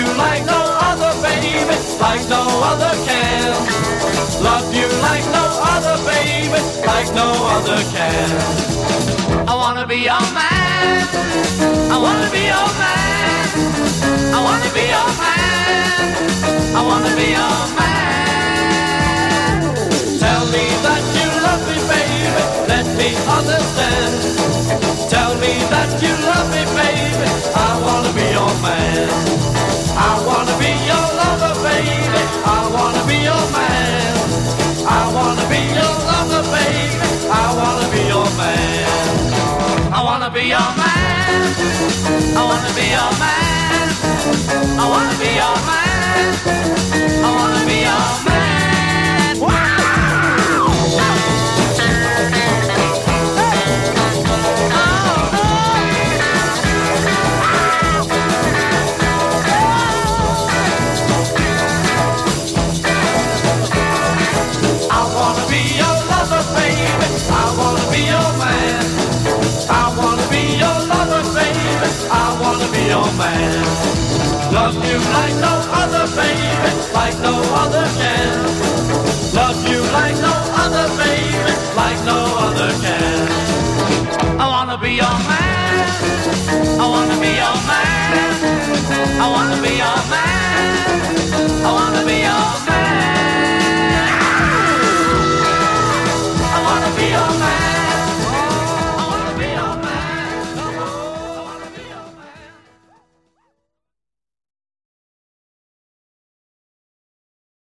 you like no other, baby, like no other can. Love you like no other, baby, like no other can. I wanna be your man. I wanna be your man. I wanna be your man. I wanna be your man. Tell me that you love me, baby. Let me understand. Tell me that you love me, baby. I wanna be your man. I wanna be your lover, baby. I wanna be your man. I wanna be your lover, baby. I wanna be your man. I wanna be your man. I wanna be your man. I wanna be your man. I wanna be your man. Wow! Your man. Love you like no other, baby, like no other